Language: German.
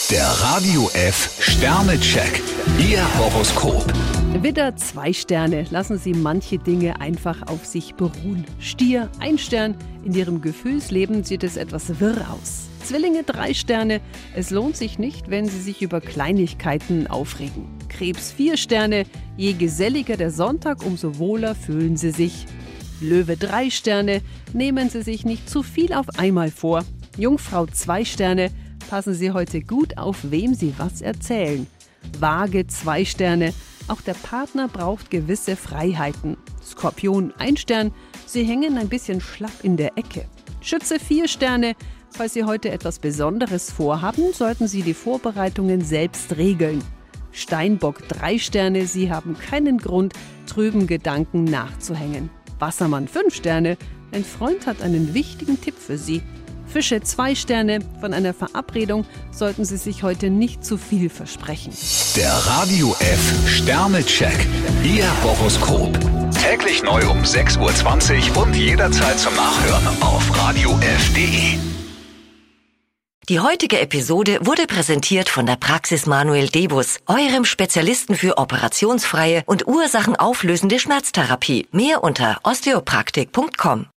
Der Radio F Sternecheck. Ihr Horoskop. Widder, 2 Sterne. Lassen Sie manche Dinge einfach auf sich beruhen. Stier, 1 Stern. In Ihrem Gefühlsleben sieht es etwas wirr aus. Zwillinge, 3 Sterne. Es lohnt sich nicht, wenn Sie sich über Kleinigkeiten aufregen. Krebs, 4 Sterne. Je geselliger der Sonntag, umso wohler fühlen Sie sich. Löwe, 3 Sterne. Nehmen Sie sich nicht zu viel auf einmal vor. Jungfrau, 2 Sterne. Passen Sie heute gut auf, wem Sie was erzählen. Waage, 2 Sterne. Auch der Partner braucht gewisse Freiheiten. Skorpion, 1 Stern. Sie hängen ein bisschen schlapp in der Ecke. Schütze, 4 Sterne. Falls Sie heute etwas Besonderes vorhaben, sollten Sie die Vorbereitungen selbst regeln. Steinbock, 3 Sterne. Sie haben keinen Grund, trüben Gedanken nachzuhängen. Wassermann, 5 Sterne. Ein Freund hat einen wichtigen Tipp für Sie. Fische, 2 Sterne. Von einer Verabredung sollten Sie sich heute nicht zu viel versprechen. Der Radio F Sternecheck. Ihr Horoskop. Täglich neu um 6:20 Uhr und jederzeit zum Nachhören auf radiof.de. Die heutige Episode wurde präsentiert von der Praxis Manuel Debus, eurem Spezialisten für operationsfreie und ursachenauflösende Schmerztherapie. Mehr unter osteopraktik.com.